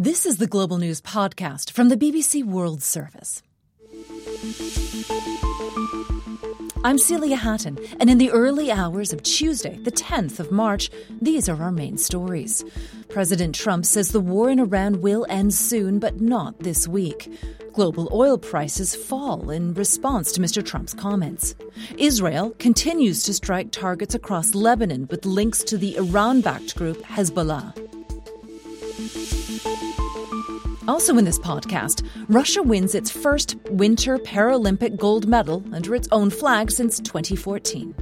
This is the Global News Podcast from the BBC World Service. I'm Celia Hatton, and in the early hours of Tuesday, the 10th of March, these are our main stories. President Trump says the war in Iran will end soon, but not this week. Global oil prices fall in response to Mr. Trump's comments. Israel continues to strike targets across Lebanon with links to the Iran-backed group Hezbollah. Also in this podcast, Russia wins its first Winter Paralympic gold medal under its own flag since 2014.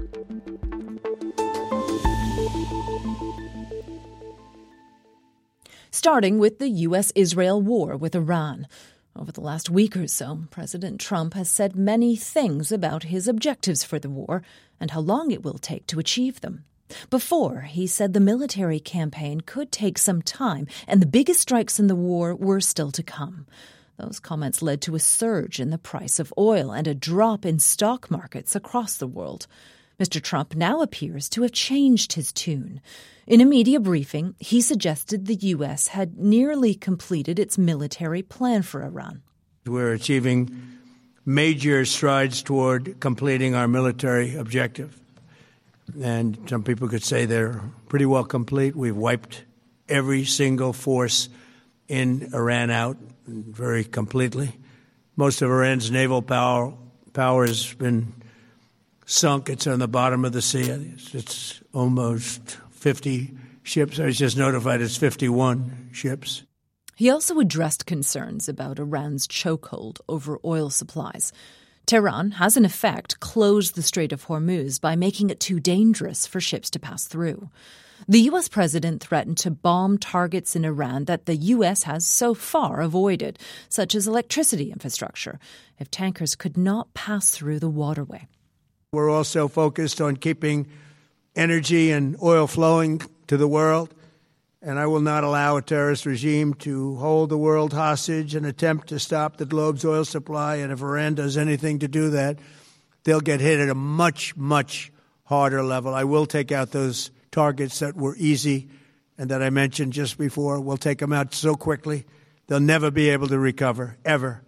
Starting with the U.S.-Israel war with Iran. Over the last week or so, President Trump has said many things about his objectives for the war and how long it will take to achieve them. Before, he said the military campaign could take some time and the biggest strikes in the war were still to come. Those comments led to a surge in the price of oil and a drop in stock markets across the world. Mr. Trump now appears to have changed his tune. In a media briefing, he suggested the U.S. had nearly completed its military plan for Iran. We're achieving major strides toward completing our military objective. And some people could say they're pretty well complete. We've wiped every single force in Iran out very completely. Most of Iran's naval power has been sunk. It's on the bottom of the sea. It's almost 50 ships. I was just notified it's 51 ships. He also addressed concerns about Iran's chokehold over oil supplies. Tehran has, in effect, closed the Strait of Hormuz by making it too dangerous for ships to pass through. The U.S. president threatened to bomb targets in Iran that the U.S. has so far avoided, such as electricity infrastructure, if tankers could not pass through the waterway. We're also focused on keeping energy and oil flowing to the world. And I will not allow a terrorist regime to hold the world hostage and attempt to stop the globe's oil supply. And if Iran does anything to do that, they'll get hit at a much, much harder level. I will take out those targets that were easy and that I mentioned just before. We'll take them out so quickly, they'll never be able to recover, ever.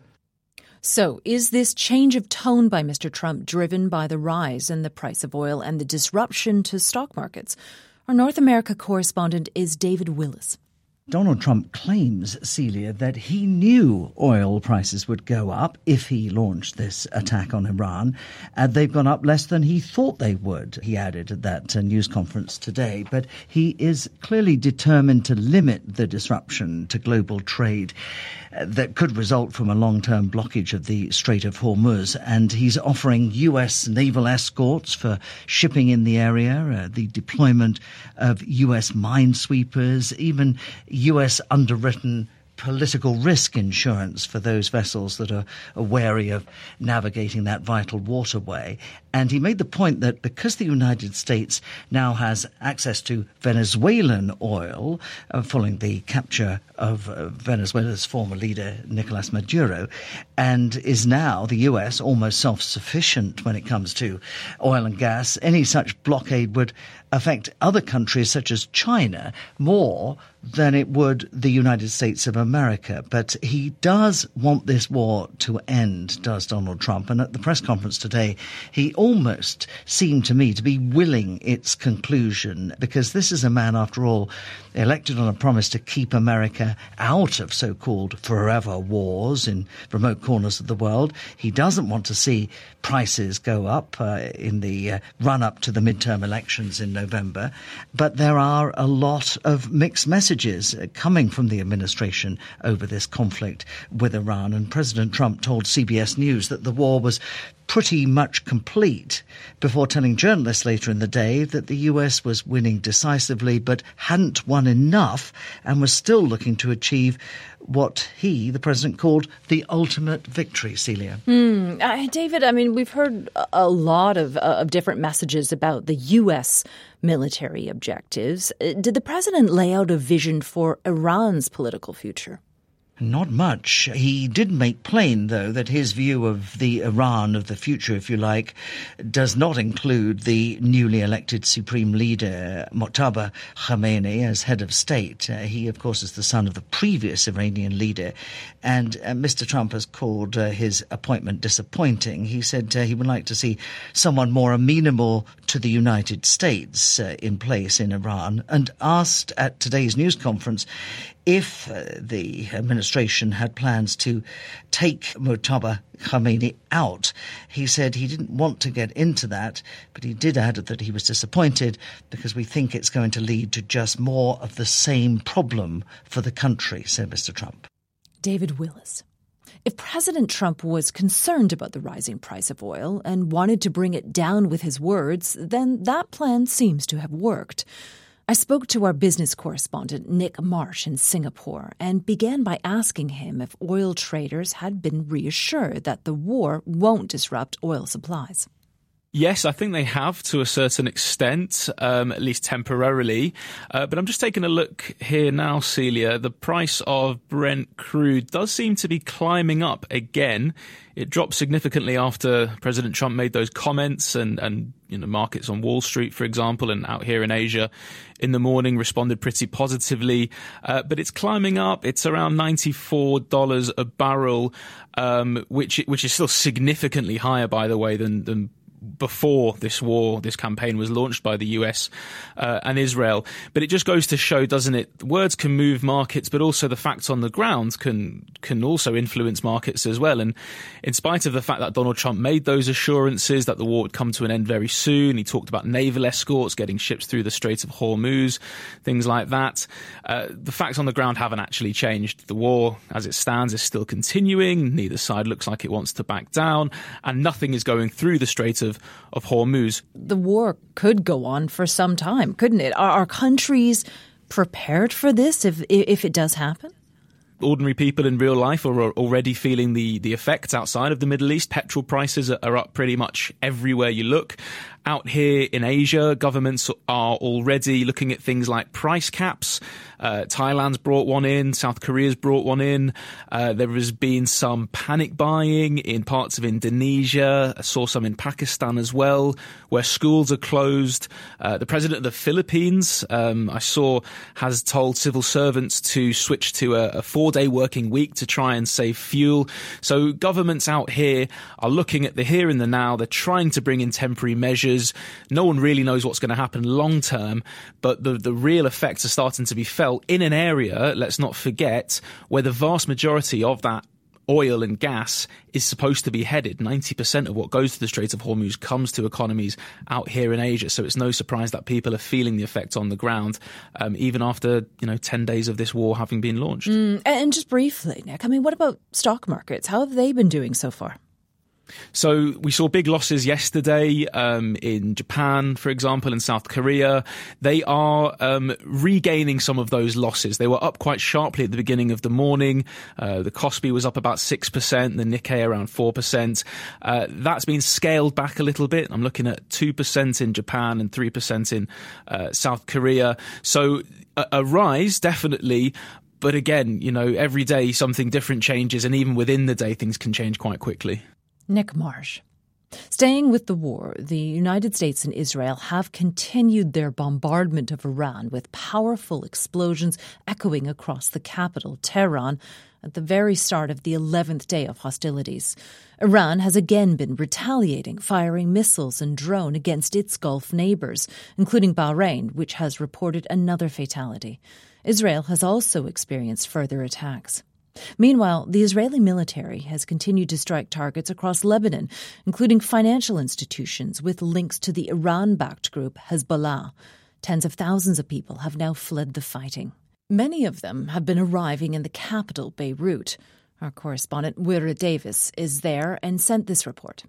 So is this change of tone by Mr. Trump driven by the rise in the price of oil and the disruption to stock markets? Our North America correspondent is David Willis. Donald Trump claims, Celia, that he knew oil prices would go up if he launched this attack on Iran. They've gone up less than he thought they would, he added at that news conference today. But he is clearly determined to limit the disruption to global trade that could result from a long-term blockage of the Strait of Hormuz. And he's offering U.S. naval escorts for shipping in the area, the deployment of U.S. minesweepers, even U.S. underwritten political risk insurance for those vessels that are wary of navigating that vital waterway. And he made the point that because the United States now has access to Venezuelan oil, following the capture of Venezuela's former leader, Nicolas Maduro, and is now, the U.S., almost self-sufficient when it comes to oil and gas, any such blockade would affect other countries such as China more than it would the United States of America. But he does want this war to end, does Donald Trump. And at the press conference today, he almost seemed to me to be willing its conclusion, because this is a man, after all, elected on a promise to keep America out of so-called forever wars in remote corners of the world. He doesn't want to see prices go up in the run-up to the midterm elections in November. But there are a lot of mixed messages coming from the administration over this conflict with Iran. And President Trump told CBS News that the war was pretty much complete before telling journalists later in the day that the US was winning decisively but hadn't won enough and was still looking to achieve what he, the president, called the ultimate victory, Celia. David, I mean, we've heard a lot of different messages about the U.S. military objectives. Did the president lay out a vision for Iran's political future? Not much. He did make plain, though, that his view of the Iran of the future, if you like, does not include the newly elected supreme leader, Mojtaba Khamenei, as head of state. He, of course, is the son of the previous Iranian leader. And Mr. Trump has called his appointment disappointing. He said he would like to see someone more amenable to the United States in place in Iran, and asked at today's news conference if the administration had plans to take Mojtaba Khamenei out. He said he didn't want to get into that, but he did add that he was disappointed because we think it's going to lead to just more of the same problem for the country, said Mr. Trump. David Willis. If President Trump was concerned about the rising price of oil and wanted to bring it down with his words, then that plan seems to have worked. I spoke to our business correspondent, Nick Marsh, in Singapore, and began by asking him if oil traders had been reassured that the war won't disrupt oil supplies. Yes, I think they have to a certain extent, at least temporarily. But I'm just taking a look here now, Celia. The price of Brent crude does seem to be climbing up again. It dropped significantly after President Trump made those comments, and markets on Wall Street, for example, and out here in Asia in the morning responded pretty positively. But it's climbing up. It's around $94 a barrel, which is still significantly higher, by the way, than before this campaign was launched by the US and Israel. But it just goes to show, doesn't it? Words can move markets, but also the facts on the ground can also influence markets as well. And in spite of the fact that Donald Trump made those assurances that the war would come to an end very soon, he talked about naval escorts, getting ships through the Strait of Hormuz, things like that. The facts on the ground haven't actually changed. The war, as it stands, is still continuing. Neither side looks like it wants to back down, and nothing is going through the Strait of Hormuz. The war could go on for some time, couldn't it? Are countries prepared for this if it does happen? Ordinary people in real life are already feeling the effects outside of the Middle East. Petrol prices are up pretty much everywhere you look. Out here in Asia, governments are already looking at things like price caps. Thailand's brought one in. South Korea's brought one in. There has been some panic buying in parts of Indonesia. I saw some in Pakistan as well, where schools are closed. The president of the Philippines, I saw, has told civil servants to switch to a 4-day working week to try and save fuel. So governments out here are looking at the here and the now. They're trying to bring in temporary measures. No one really knows what's going to happen long term, but the real effects are starting to be felt in an area, let's not forget, where the vast majority of that oil and gas is supposed to be headed. 90% of what goes to the Strait of Hormuz comes to economies out here in Asia. So it's no surprise that people are feeling the effect on the ground, even after 10 days of this war having been launched. And just briefly, Nick, what about stock markets? How have they been doing so far? So we saw big losses yesterday in Japan, for example, and South Korea. They are regaining some of those losses. They were up quite sharply at the beginning of the morning. The Kospi was up about 6%, the Nikkei around 4%. That's been scaled back a little bit. I'm looking at 2% in Japan and 3% in South Korea. So a rise, definitely. But again, every day something different changes, and even within the day things can change quite quickly. Nick Marsh. Staying with the war, the United States and Israel have continued their bombardment of Iran with powerful explosions echoing across the capital, Tehran, at the very start of the 11th day of hostilities. Iran has again been retaliating, firing missiles and drone against its Gulf neighbors, including Bahrain, which has reported another fatality. Israel has also experienced further attacks. Meanwhile, the Israeli military has continued to strike targets across Lebanon, including financial institutions with links to the Iran-backed group Hezbollah. Tens of thousands of people have now fled the fighting. Many of them have been arriving in the capital, Beirut. Our correspondent, Wira Davis, is there and sent this report.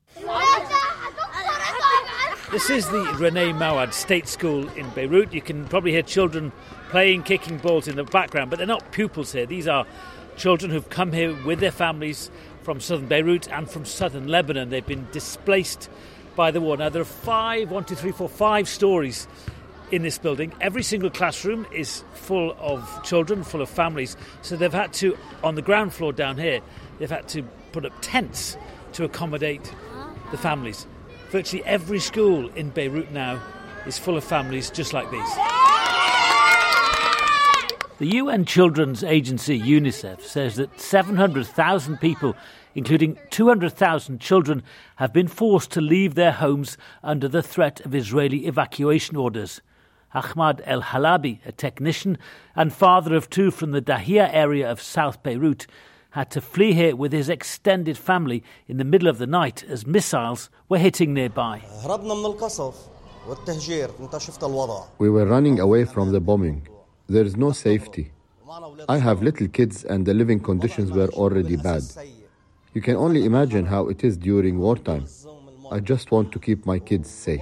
This is the Renee Mawad State School in Beirut. You can probably hear children playing, kicking balls in the background, but they're not pupils here. These are children who've come here with their families from southern Beirut and from southern Lebanon. They've been displaced by the war. Now, there are 5 stories in this building. Every single classroom is full of children, full of families. So they've had to, on the ground floor down here, they've had to put up tents to accommodate the families. Virtually every school in Beirut now is full of families just like these. The UN Children's Agency, UNICEF, says that 700,000 people, including 200,000 children, have been forced to leave their homes under the threat of Israeli evacuation orders. Ahmad El-Halabi, a technician and father of two from the Dahia area of South Beirut, had to flee here with his extended family in the middle of the night as missiles were hitting nearby. We were running away from the bombing. There is no safety. I have little kids and the living conditions were already bad. You can only imagine how it is during wartime. I just want to keep my kids safe.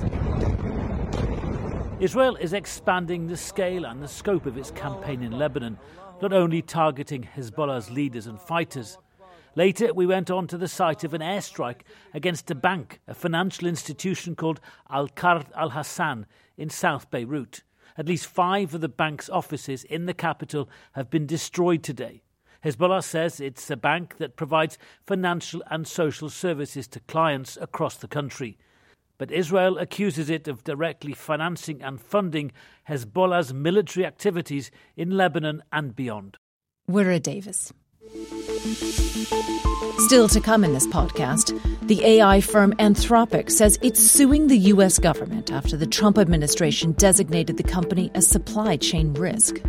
Israel is expanding the scale and the scope of its campaign in Lebanon, not only targeting Hezbollah's leaders and fighters. Later, we went on to the site of an airstrike against a bank, a financial institution called Al-Qard Al-Hassan in South Beirut. At least 5 of the bank's offices in the capital have been destroyed today. Hezbollah says it's a bank that provides financial and social services to clients across the country. But Israel accuses it of directly financing and funding Hezbollah's military activities in Lebanon and beyond. Wira Davis. Still to come in this podcast, the AI firm Anthropic says it's suing the U.S. government after the Trump administration designated the company a supply chain risk.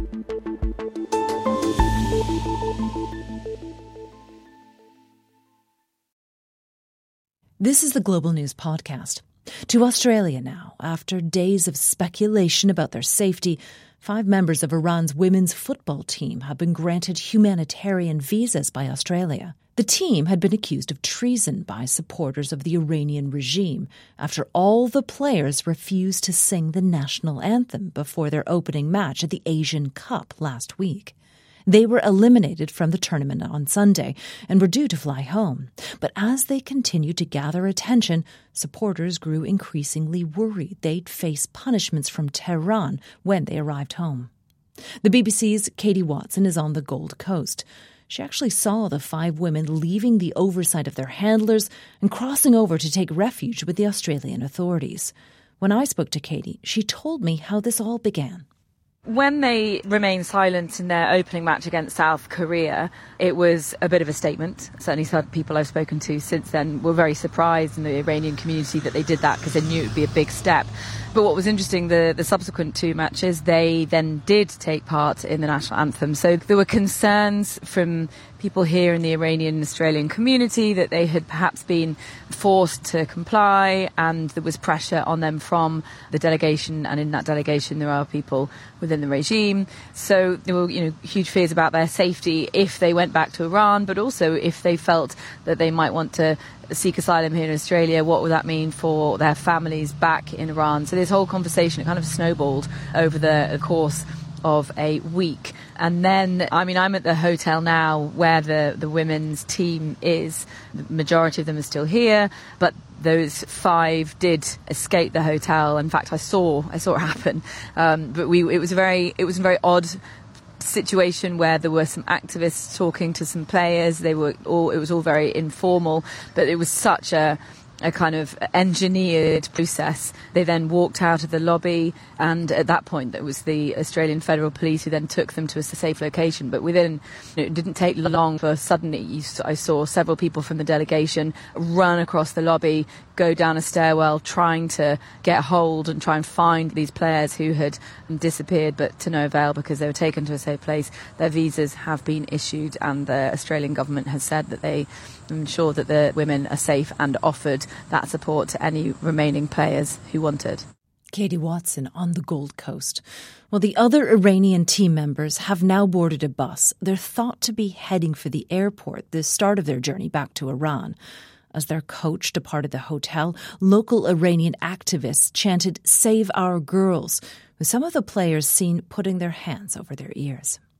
This is the Global News Podcast. To Australia now, after days of speculation about their safety, 5 members of Iran's women's football team have been granted humanitarian visas by Australia. The team had been accused of treason by supporters of the Iranian regime after all the players refused to sing the national anthem before their opening match at the Asian Cup last week. They were eliminated from the tournament on Sunday and were due to fly home. But as they continued to gather attention, supporters grew increasingly worried they'd face punishments from Tehran when they arrived home. The BBC's Katie Watson is on the Gold Coast. She actually saw the 5 women leaving the oversight of their handlers and crossing over to take refuge with the Australian authorities. When I spoke to Katie, she told me how this all began. When they remained silent in their opening match against South Korea, it was a bit of a statement. Certainly some people I've spoken to since then were very surprised in the Iranian community that they did that because they knew it would be a big step. But what was interesting, the subsequent 2 matches, they then did take part in the national anthem. So there were concerns from people here in the Iranian and Australian community that they had perhaps been forced to comply, and there was pressure on them from the delegation, and in that delegation there are people within the regime. So there were huge fears about their safety if they went back to Iran, but also if they felt that they might want to seek asylum here in Australia, what would that mean for their families back in Iran? So this whole conversation, it kind of snowballed over the course of a week. And then, I'm at the hotel now where the women's team is. The majority of them are still here, but those 5 did escape the hotel. In fact, I saw it happen. But it was a very odd situation where there were some activists talking to some players. It was all very informal, but it was such a kind of engineered process. They then walked out of the lobby, and at that point it was the Australian Federal Police who then took them to a safe location. But it didn't take long for suddenly I saw several people from the delegation run across the lobby, go down a stairwell trying to get hold and try and find these players who had disappeared, but to no avail because they were taken to a safe place. Their visas have been issued, and the Australian government has said that they ensure that the women are safe and offered that support to any remaining players who wanted. Katie Watson on the Gold Coast. Well, the other Iranian team members have now boarded a bus. They're thought to be heading for the airport, the start of their journey back to Iran. As their coach departed the hotel, local Iranian activists chanted, "Save our girls," with some of the players seen putting their hands over their ears.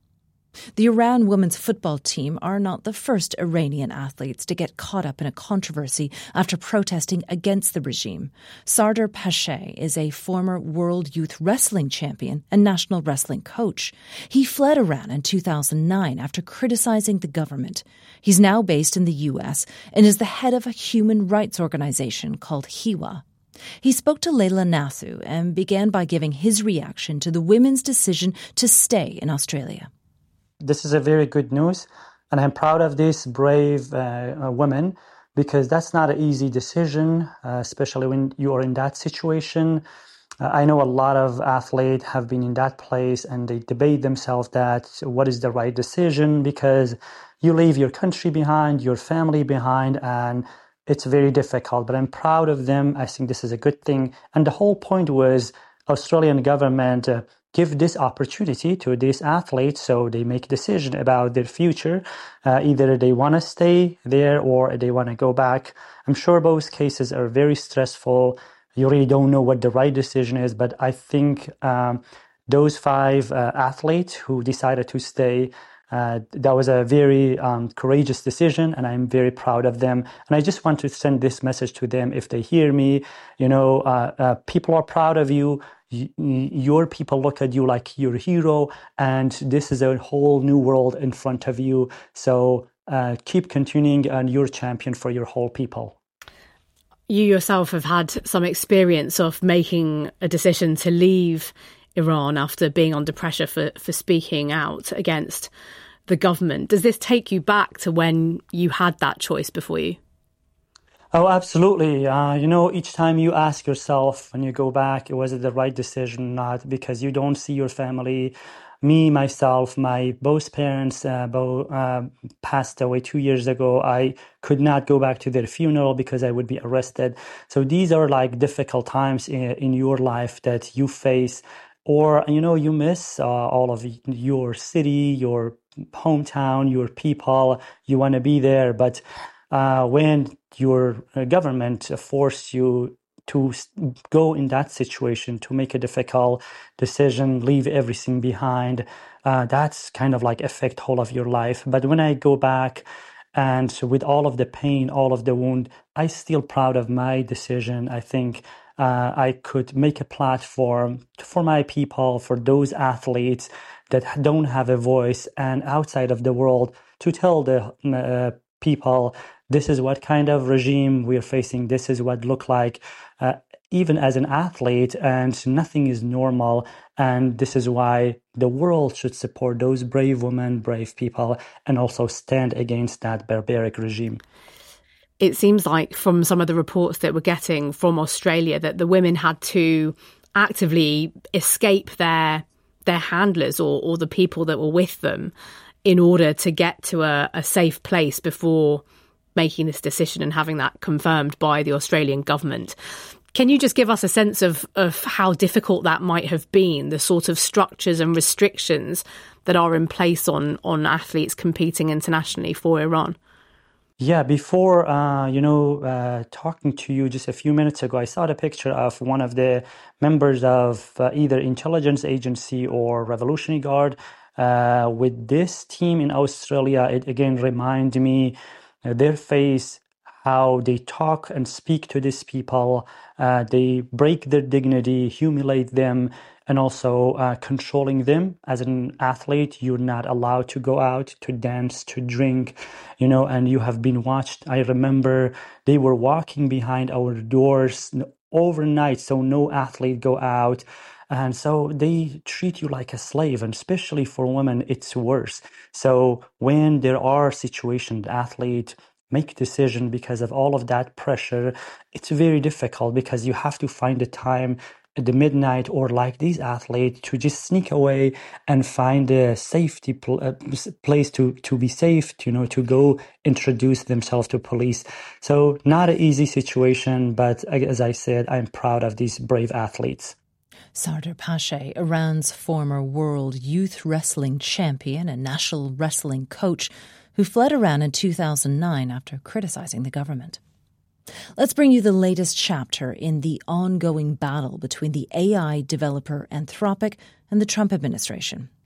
The Iran women's football team are not the first Iranian athletes to get caught up in a controversy after protesting against the regime. Sardar Pashay is a former world youth wrestling champion and national wrestling coach. He fled Iran in 2009 after criticizing the government. He's now based in the U.S. and is the head of a human rights organization called HIWA. He spoke to Leila Nathu and began by giving his reaction to the women's decision to stay in Australia. This is a very good news, and I'm proud of this brave women, because that's not an easy decision, especially when you are in that situation. I know a lot of athletes have been in that place and they debate themselves that what is the right decision, because you leave your country behind, your family behind, and it's very difficult. But I'm proud of them. I think this is a good thing. And the whole point was Australian government give this opportunity to these athletes so they make a decision about their future. Either they want to stay there or they want to go back. I'm sure both cases are very stressful. You really don't know what the right decision is, but I think those 5 athletes who decided to stay, that was a very courageous decision, and I'm very proud of them. And I just want to send this message to them. If they hear me, people are proud of you. Your people look at you like you're a hero, and this is a whole new world in front of you. So keep continuing, and you're a champion for your whole people. You yourself have had some experience of making a decision to leave Iran after being under pressure for speaking out against the government. Does this take you back to when you had that choice before you? Oh, absolutely. Each time you ask yourself when you go back, was it the right decision or not? Because you don't see your family. Me, myself, my both parents passed away 2 years ago. I could not go back to their funeral because I would be arrested. So these are like difficult times in your life that you face. Or, you miss all of your city, your hometown, your people. You want to be there. But when your government force you to go in that situation, to make a difficult decision, leave everything behind, that's kind of like affect whole of your life. But when I go back and with all of the pain, all of the wound, I still proud of my decision. I think I could make a platform for my people, for those athletes that don't have a voice, and outside of the world to tell the people, this is what kind of regime we're facing. This is what look like, even as an athlete, and nothing is normal. And this is why the world should support those brave women, brave people, and also stand against that barbaric regime. It seems like from some of the reports that we're getting from Australia that the women had to actively escape their handlers or the people that were with them in order to get to a safe place before making this decision and having that confirmed by the Australian government. Can you just give us a sense of how difficult that might have been, the sort of structures and restrictions that are in place on athletes competing internationally for Iran? Yeah, before, talking to you just a few minutes ago, I saw the picture of one of the members of either intelligence agency or Revolutionary Guard with this team in Australia. It again reminds me their face, how they talk and speak to these people. They break their dignity, humiliate them, and also controlling them. As an athlete, you're not allowed to go out to dance, to drink, and you have been watched. I remember they were walking behind our doors overnight, so no athlete go out. And so they treat you like a slave, and especially for women, it's worse. So when there are situations, athletes make decision because of all of that pressure, it's very difficult because you have to find the time at the midnight or like these athletes to just sneak away and find a safety place to be safe, to go introduce themselves to police. So not an easy situation, but as I said, I'm proud of these brave athletes. Sardar Pashay, Iran's former world youth wrestling champion and national wrestling coach, who fled Iran in 2009 after criticizing the government. Let's bring you the latest chapter in the ongoing battle between the AI developer Anthropic and the Trump administration.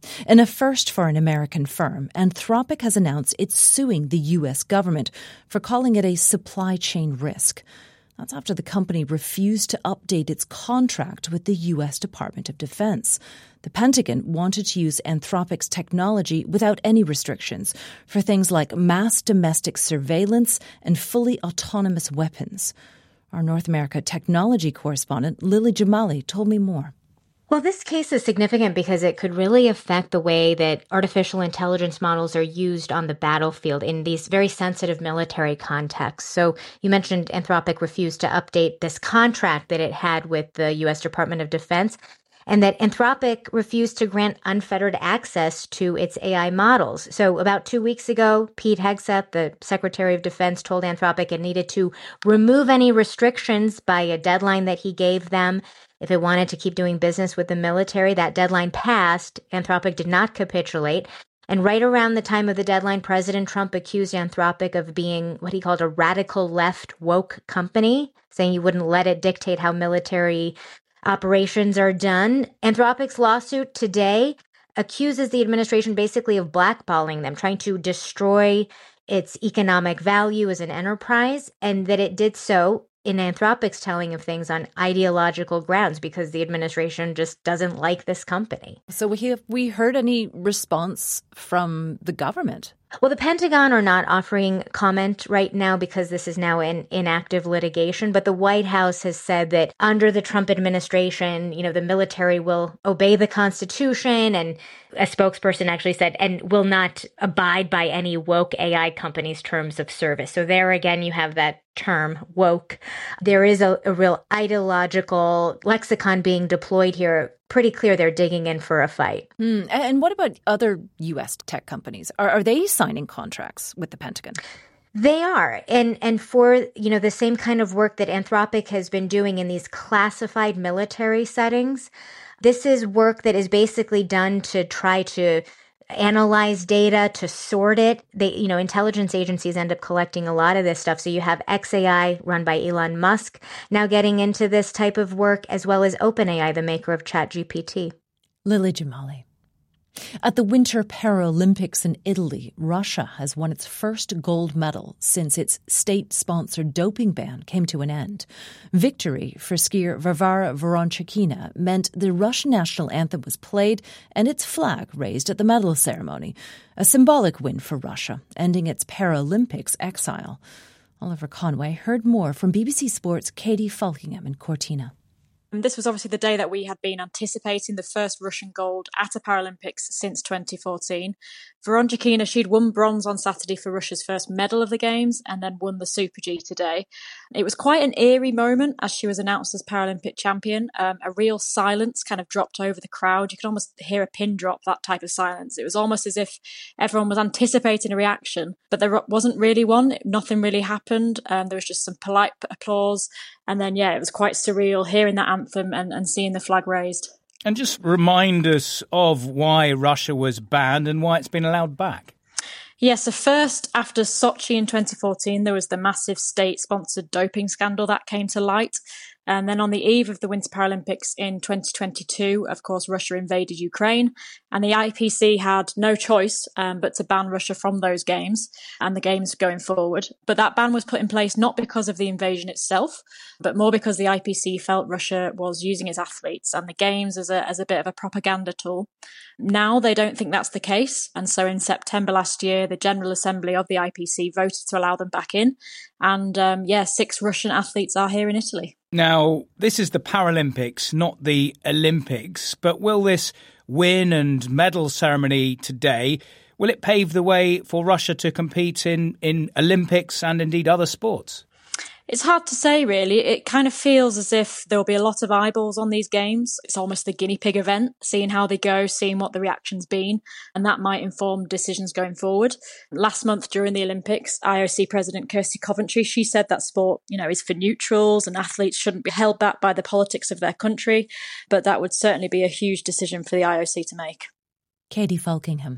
In a first for an American firm, Anthropic has announced it's suing the U.S. government for calling it a supply chain risk. That's after the company refused to update its contract with the U.S. Department of Defense. The Pentagon wanted to use Anthropic's technology without any restrictions for things like mass domestic surveillance and fully autonomous weapons. Our North America technology correspondent, Lily Jamali, told me more. Well, this case is significant because it could really affect the way that artificial intelligence models are used on the battlefield in these very sensitive military contexts. So you mentioned Anthropic refused to update this contract that it had with the U.S. Department of Defense, and that Anthropic refused to grant unfettered access to its AI models. So about 2 weeks ago, Pete Hegseth, the Secretary of Defense, told Anthropic it needed to remove any restrictions by a deadline that he gave them if it wanted to keep doing business with the military. That deadline passed. Anthropic did not capitulate. And right around the time of the deadline, President Trump accused Anthropic of being what he called a radical left woke company, saying you wouldn't let it dictate how military operations are done. Anthropic's lawsuit today accuses the administration basically of blackballing them, trying to destroy its economic value as an enterprise, and that it did so in Anthropic's telling of things on ideological grounds because the administration just doesn't like this company. So have we heard any response from the government? Well, the Pentagon are not offering comment right now because this is now in inactive litigation. But the White House has said that under the Trump administration, the military will obey the Constitution. And a spokesperson actually said, and will not abide by any woke AI company's terms of service. So there again, you have that term, woke. There is a real ideological lexicon being deployed here. Pretty clear they're digging in for a fight. And what about other U.S. tech companies? Are they signing contracts with the Pentagon? They are. And for, the same kind of work that Anthropic has been doing in these classified military settings, this is work that is basically done to try to analyze data, to sort it. Intelligence agencies end up collecting a lot of this stuff. So you have xAI run by Elon Musk now getting into this type of work, as well as OpenAI, the maker of ChatGPT. Lily Jamali. At the Winter Paralympics in Italy, Russia has won its first gold medal since its state-sponsored doping ban came to an end. Victory for skier Varvara Voronchikina meant the Russian national anthem was played and its flag raised at the medal ceremony, a symbolic win for Russia, ending its Paralympics exile. Oliver Conway heard more from BBC Sports' Katie Falkingham in Cortina. This was obviously the day that we had been anticipating, the first Russian gold at a Paralympics since 2014. Voronchikina, she'd won bronze on Saturday for Russia's first medal of the Games and then won the Super G today. It was quite an eerie moment as she was announced as Paralympic champion. A real silence kind of dropped over the crowd. You could almost hear a pin drop, that type of silence. It was almost as if everyone was anticipating a reaction, but there wasn't really one. Nothing really happened. There was just some polite applause. And then, it was quite surreal hearing that anthem and seeing the flag raised. And just remind us of why Russia was banned and why it's been allowed back. Yes, so first, after Sochi in 2014, there was the massive state-sponsored doping scandal that came to light. And then on the eve of the Winter Paralympics in 2022, of course, Russia invaded Ukraine, and the IPC had no choice but to ban Russia from those games and the games going forward. But that ban was put in place not because of the invasion itself, but more because the IPC felt Russia was using its athletes and the games as a bit of a propaganda tool. Now they don't think that's the case. And so in September last year, the General Assembly of the IPC voted to allow them back in. And 6 Russian athletes are here in Italy. Now, this is the Paralympics, not the Olympics. But will this win and medal ceremony today, will it pave the way for Russia to compete in Olympics and indeed other sports? It's hard to say, really. It kind of feels as if there will be a lot of eyeballs on these games. It's almost the guinea pig event, seeing how they go, seeing what the reaction's been, and that might inform decisions going forward. Last month during the Olympics, IOC President Kirsty Coventry, she said that sport, is for neutrals and athletes shouldn't be held back by the politics of their country, but that would certainly be a huge decision for the IOC to make. Katie Falkingham.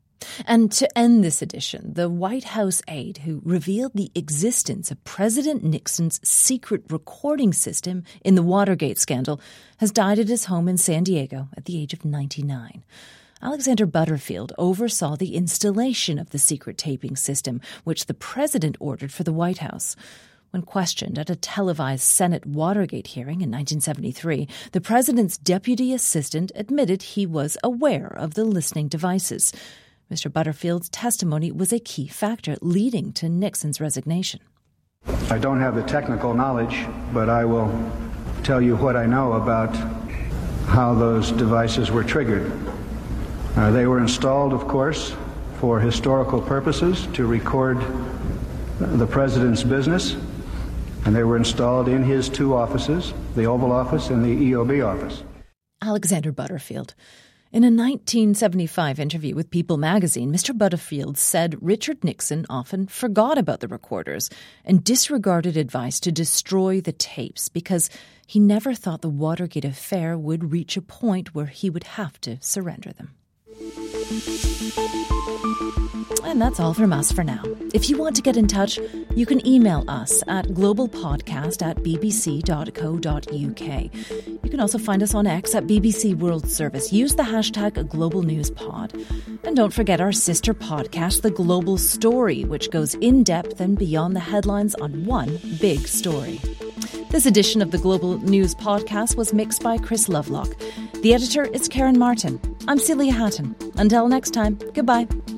And to end this edition, the White House aide who revealed the existence of President Nixon's secret recording system in the Watergate scandal has died at his home in San Diego at the age of 99. Alexander Butterfield oversaw the installation of the secret taping system, which the president ordered for the White House. When questioned at a televised Senate Watergate hearing in 1973, the president's deputy assistant admitted he was aware of the listening devices. Mr. Butterfield's testimony was a key factor leading to Nixon's resignation. I don't have the technical knowledge, but I will tell you what I know about how those devices were triggered. They were installed, of course, for historical purposes to record the president's business, and they were installed in his two offices, the Oval Office and the EOB office. Alexander Butterfield. In a 1975 interview with People magazine, Mr. Butterfield said Richard Nixon often forgot about the recorders and disregarded advice to destroy the tapes because he never thought the Watergate affair would reach a point where he would have to surrender them. And that's all from us for now. If you want to get in touch, you can email us at globalpodcast@bbc.co.uk. You can also find us on X at BBC World Service. Use the hashtag #GlobalNewsPod. And don't forget our sister podcast, The Global Story, which goes in-depth and beyond the headlines on one big story. This edition of the Global News Podcast was mixed by Chris Lovelock. The editor is Karen Martin. I'm Celia Hatton. Until next time, goodbye.